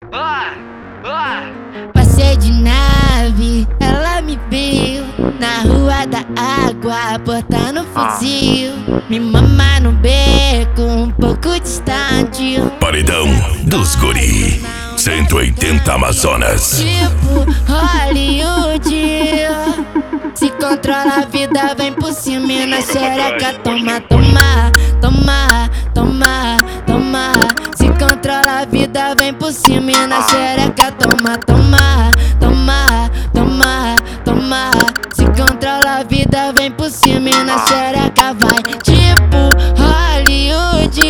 Passei de nave, ela me viu na rua da água, portando fuzil. Me mama no beco, um pouco distante. Paredão dos Guri, 180 Amazonas. Tipo Hollywood, se controla a vida, vem por cima e na xereca. Toma, toma, toma, toma, toma. Se controla a vida, vem por cima e na xereca. Toma, toma, toma, toma, toma. Se controla a vida, vem por cima e na xereca. Vai tipo Hollywood.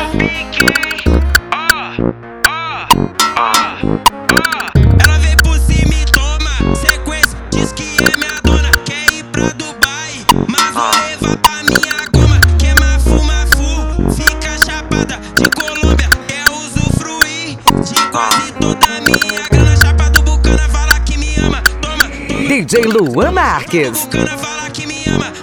Ela vem por cima e toma sequência, diz que é minha dona, quer ir pra Dubai, mas vou levar pra minha goma. Queima, fuma, fica chapada de Colômbia, quer usufruir de quase toda a minha grana. Chapa do Bucana, fala que me ama, toma, toma. DJ Luan Marques. Bucana, fala que me ama.